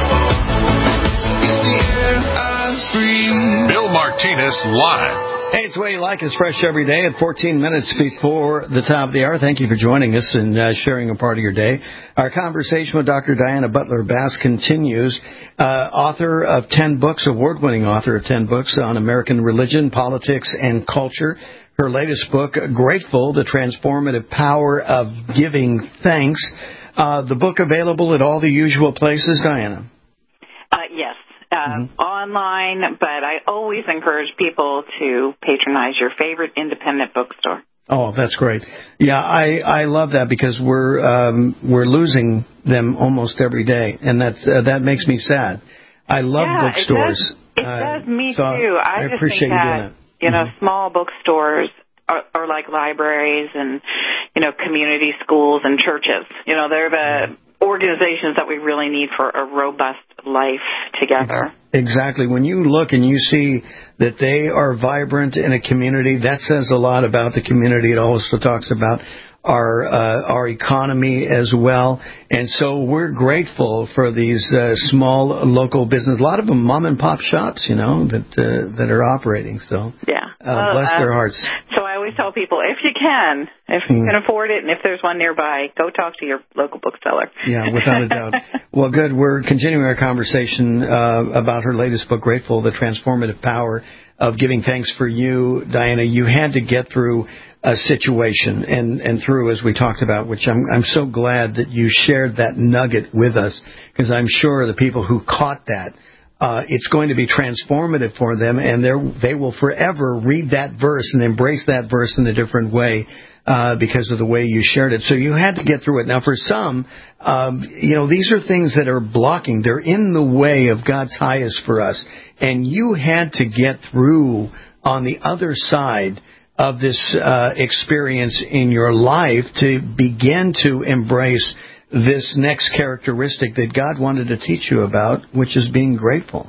It's the air I breathe. Bill Martinez live. Hey, it's the way you like us, fresh every day at fourteen minutes before the top of the hour. Thank you for joining us and uh, sharing a part of your day. Our conversation with Doctor Diana Butler Bass continues. Uh, author of ten books, award-winning author of ten books on American religion, politics, and culture. Her latest book, Grateful, The Transformative Power of Giving Thanks. Uh, the book available at all the usual places, Diana? Uh, yes. Uh, mm-hmm. Online, but I always encourage people to patronize your favorite independent bookstore. Oh, that's great. Yeah, I, I love that because we're um, we're losing them almost every day, and that's uh, that makes me sad. I love yeah, bookstores. It does, it does uh, me so too. I, I just appreciate think you that, doing it. You know, mm-hmm. small bookstores are, are like libraries and, you know, community schools and churches. You know, they're the organizations that we really need for a robust life together. Exactly. When you look and you see that they are vibrant in a community, that says a lot about the community. It also talks about our uh, our economy as well. And so we're grateful for these uh, small local businesses. A lot of them mom and pop shops, you know, that uh, that are operating. So yeah, uh, well, bless uh, their hearts. So I always tell people, if you can, if you mm. can afford it, and if there's one nearby, go talk to your local bookseller. Yeah, without a doubt. Well, good. We're continuing our conversation uh, about her latest book, Grateful, The Transformative Power of Giving Thanks. For you, Diana, you had to get through a situation and, and through, as we talked about, which I'm, I'm so glad that you shared that nugget with us, because I'm sure the people who caught that, uh, it's going to be transformative for them, and they will forever read that verse and embrace that verse in a different way uh, because of the way you shared it. So you had to get through it. Now, for some, um, you know, these are things that are blocking. They're in the way of God's highest for us, and you had to get through on the other side of this uh, experience in your life to begin to embrace this next characteristic that God wanted to teach you about, which is being grateful.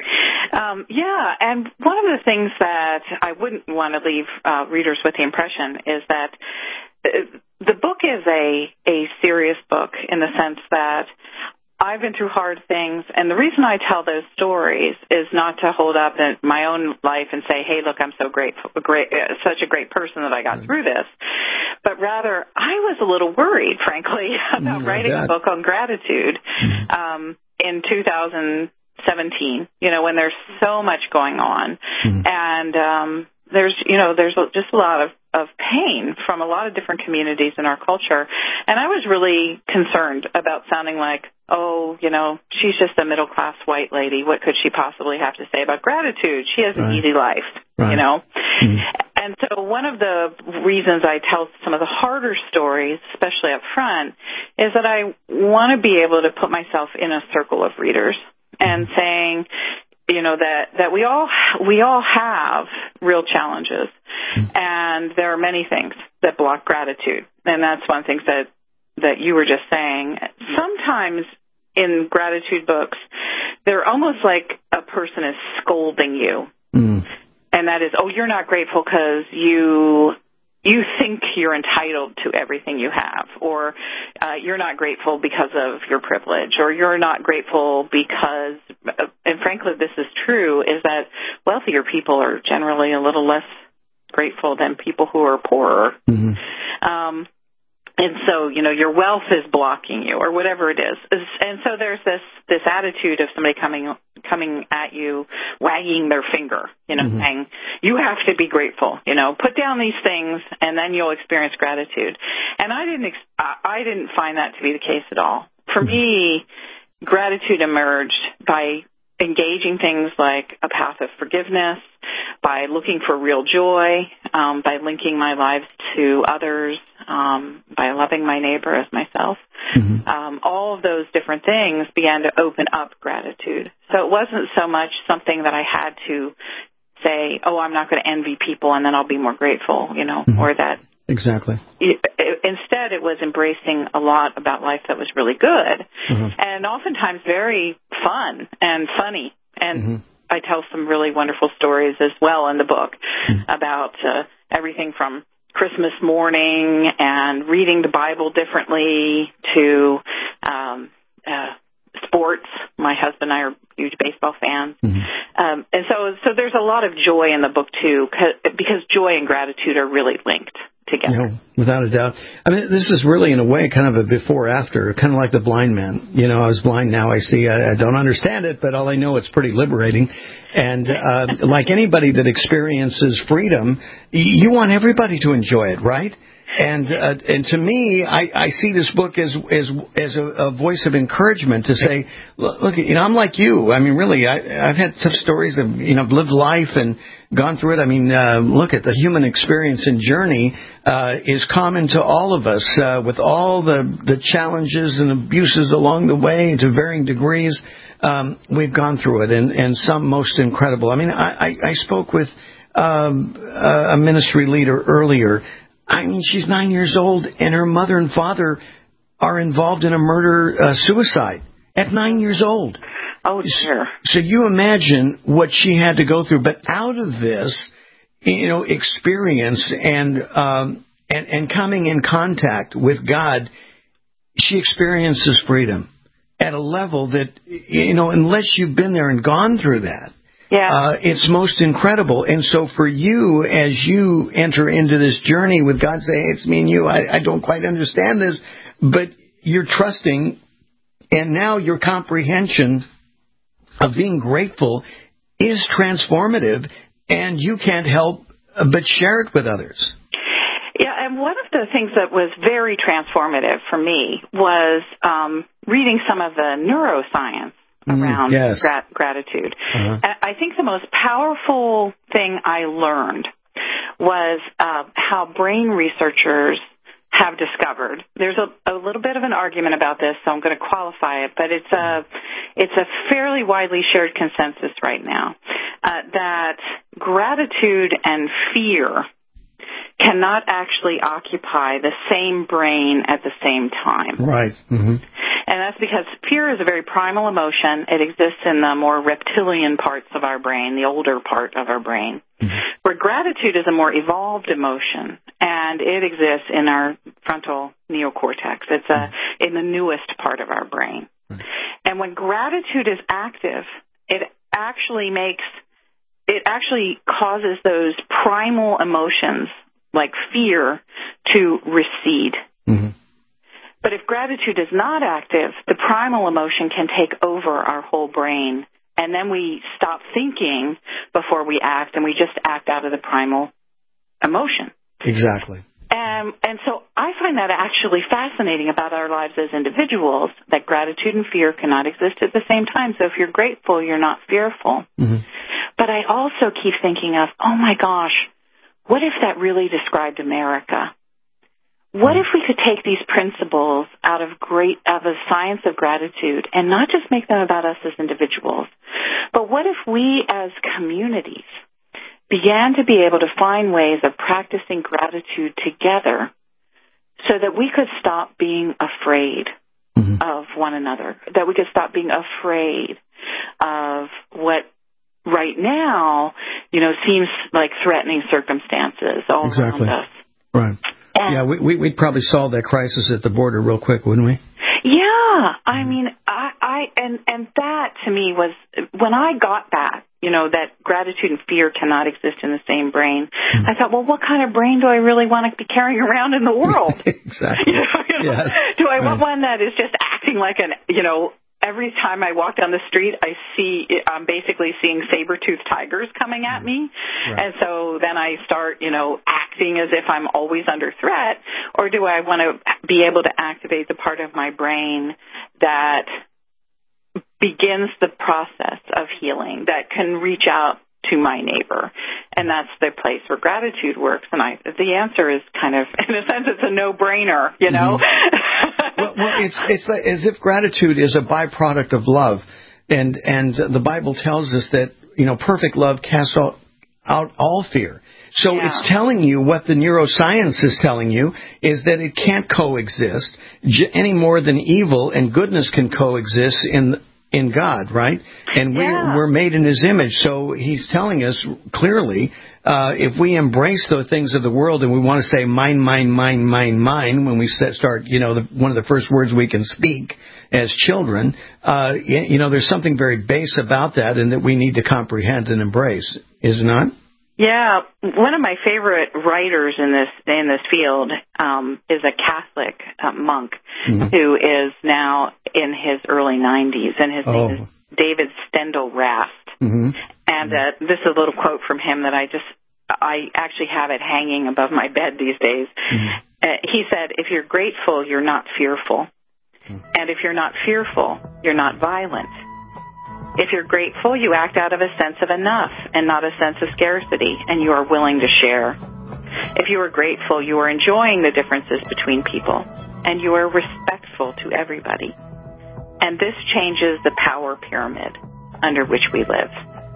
Um, yeah, and one of the things that I wouldn't want to leave uh, readers with the impression is that the book is a, a serious book in the sense that I've been through hard things, and the reason I tell those stories is not to hold up in my own life and say, hey, look, I'm so grateful, great, uh, such a great person that I got through this, but rather I was a little worried, frankly, about mm, writing a book on gratitude um, in two thousand seventeen, you know, when there's so much going on, mm. and um, there's, you know, there's just a lot of of pain from a lot of different communities in our culture. And I was really concerned about sounding like, oh, you know, she's just a middle-class white lady. What could she possibly have to say about gratitude? She has an right. easy life, right. you know. Mm-hmm. And so one of the reasons I tell some of the harder stories, especially up front, is that I want to be able to put myself in a circle of readers and saying, you know, that, that we all we all have real challenges, and there are many things that block gratitude, and that's one of the things that, that you were just saying. Sometimes in gratitude books, they're almost like a person is scolding you, mm. and that is, oh, you're not grateful because you... you think you're entitled to everything you have, or uh, you're not grateful because of your privilege, or you're not grateful because, and frankly, this is true, is that wealthier people are generally a little less grateful than people who are poorer. Mm-hmm. Um, and so, you know, your wealth is blocking you, or whatever it is. And so there's this, this attitude of somebody coming coming at you, wagging their finger, you know, mm-hmm. saying, you have to be grateful, you know, put down these things, and then you'll experience gratitude. And I didn't ex- I didn't find that to be the case at all. For mm-hmm. me, gratitude emerged by engaging things like a path of forgiveness, by looking for real joy, um, by linking my lives to others, um, by loving my neighbor as myself. Mm-hmm. Um, all of those different things began to open up gratitude. So it wasn't so much something that I had to say, oh, I'm not going to envy people and then I'll be more grateful, you know, mm-hmm. or that. Exactly. It, it, instead, it was embracing a lot about life that was really good, mm-hmm. and oftentimes very fun and funny. And mm-hmm. I tell some really wonderful stories as well in the book mm-hmm. about uh, everything from Christmas morning and reading the Bible differently to um, uh, sports. My husband and I are huge baseball fans. Mm-hmm. Um, and so, so there's a lot of joy in the book, too, because joy and gratitude are really linked together. You know, without a doubt. I mean, this is really, in a way, kind of a before-after, kind of like the blind man. You know, I was blind, now I see. I, I don't understand it, but all I know, it's pretty liberating. And uh, like anybody that experiences freedom, you want everybody to enjoy it, right? And uh, and to me, I, I see this book as as as a, a voice of encouragement to say, look, look, you know, I'm like you. I mean, really, I, I've had tough stories of, you know, I've lived life and gone through it. I mean, uh, look at the human experience and journey uh, is common to all of us, uh, with all the the challenges and abuses along the way to varying degrees. Um, we've gone through it, and, and some most incredible. I mean, I, I, I spoke with um, a ministry leader earlier. I mean, she's nine years old, and her mother and father are involved in a murder-suicide uh, at nine years old. Oh, dear. So you imagine what she had to go through. But out of this, you know, experience and um, and, and coming in contact with God, she experiences freedom at a level that, you know, unless you've been there and gone through that, yeah. Uh, it's most incredible. And so for you, as you enter into this journey with God, say, hey, it's me and you, I, I don't quite understand this, but you're trusting, and now your comprehension of being grateful is transformative, and you can't help but share it with others. Yeah, and one of the things that was very transformative for me was um, reading some of the neuroscience around mm, yes. gra- gratitude. Uh-huh. I think the most powerful thing I learned was uh, how brain researchers have discovered. There's a, a little bit of an argument about this, so I'm going to qualify it, but it's a it's a fairly widely shared consensus right now uh, that gratitude and fear cannot actually occupy the same brain at the same time. Right. Mm-hmm. And that's because fear is a very primal emotion. It exists in the more reptilian parts of our brain, the older part of our brain, mm-hmm. where gratitude is a more evolved emotion, and it exists in our frontal neocortex. It's a, in the newest part of our brain. Mm-hmm. And when gratitude is active, it actually makes, it actually causes those primal emotions like fear to recede. Mm-hmm. But if gratitude is not active, the primal emotion can take over our whole brain. And then we stop thinking before we act, and we just act out of the primal emotion. Exactly. Um, and so I find that actually fascinating about our lives as individuals, that gratitude and fear cannot exist at the same time. So if you're grateful, you're not fearful. Mm-hmm. But I also keep thinking of, oh, my gosh, what if that really described America? What if we could take these principles out of great of a science of gratitude and not just make them about us as individuals, but what if we as communities began to be able to find ways of practicing gratitude together so that we could stop being afraid mm-hmm. of one another, that we could stop being afraid of what right now, you know, seems like threatening circumstances all exactly. around us. Right. And yeah, we, we, we'd probably solve that crisis at the border real quick, wouldn't we? Yeah, I mean, I, I and and that to me was when I got that, you know, that gratitude and fear cannot exist in the same brain. Mm-hmm. I thought, well, what kind of brain do I really want to be carrying around in the world? Exactly. You know, you know, yes. Do I want right. one that is just acting like an, you know, every time I walk down the street, I see, I'm basically seeing saber-toothed tigers coming at me. Right. And so then I start, you know, acting as if I'm always under threat. Or do I want to be able to activate the part of my brain that begins the process of healing, that can reach out to my neighbor? And that's the place where gratitude works. And I, the answer is kind of, in a sense, it's a no-brainer, you know? Mm-hmm. well, well, it's it's like, as if gratitude is a byproduct of love. And, and the Bible tells us that, you know, perfect love casts out, out all fear. So yeah. It's telling you what the neuroscience is telling you is that it can't coexist j- any more than evil and goodness can coexist in in God, right? And we, yeah. we're made in His image. So He's telling us clearly, uh, if we embrace the things of the world and we want to say mine, mine, mine, mine, mine, when we start, you know, the, one of the first words we can speak as children, uh, you know, there's something very base about that and that we need to comprehend and embrace, is it not? Yeah, one of my favorite writers in this in this field um, is a Catholic uh, monk mm-hmm. who is now in his early nineties, and his oh. name is David Steindl-Rast. Mm-hmm. And uh, this is a little quote from him that I just I actually have it hanging above my bed these days. Mm-hmm. Uh, he said, "If you're grateful, you're not fearful, mm-hmm. and if you're not fearful, you're not violent. If you're grateful, you act out of a sense of enough and not a sense of scarcity, and you are willing to share. If you are grateful, you are enjoying the differences between people, and you are respectful to everybody. And this changes the power pyramid under which we live."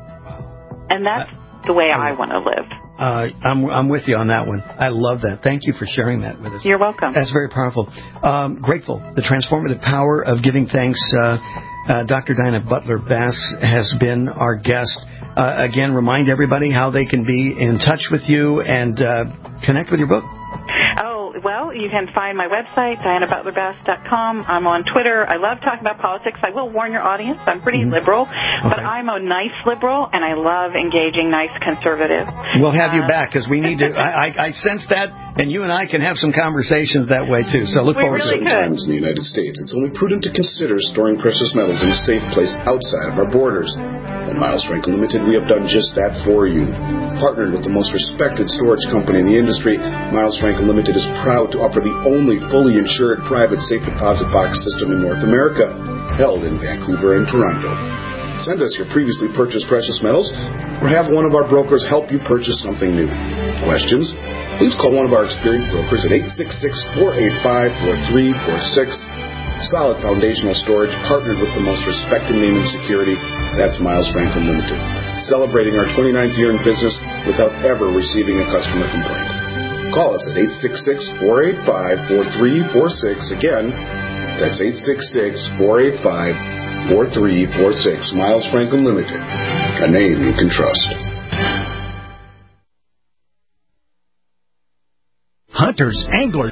And that's the way I want to live. Uh, I'm I'm with you on that one. I love that. Thank you for sharing that with us. You're welcome. That's very powerful. Um, grateful. The transformative power of giving thanks. Uh, uh, Doctor Diana Butler Bass has been our guest. Uh, again, remind everybody how they can be in touch with you and uh, connect with your book. Oh, well, you can find my website, diana butler bass dot com. I'm on Twitter. I love talking about politics. I will warn your audience, I'm pretty mm-hmm. liberal, okay. but I'm a nice liberal, and I love engaging nice conservatives. We'll have uh, you back, because we need to. I, I, I sense that, and you and I can have some conversations that way, too. So look we forward really to it. Sometimes in the United States, it's only prudent to consider storing precious metals in a safe place outside of our borders. At Miles Franklin Limited, we have done just that for you. Partnered with the most respected storage company in the industry, Miles Franklin Limited is proud to offer the only fully insured private safe deposit box system in North America, held in Vancouver and Toronto. Send us your previously purchased precious metals, or have one of our brokers help you purchase something new. Questions? Please call one of our experienced brokers at eight six six, four eight five, four three four six. Solid foundational storage, partnered with the most respected name in security. That's Miles Franklin Limited. Celebrating our twenty-ninth year in business without ever receiving a customer complaint. Call us at eight six six, four eight five, four three four six. Again, that's eight six six, four eight five, four three four six. Miles Franklin Limited, a name you can trust. Hunters, anglers,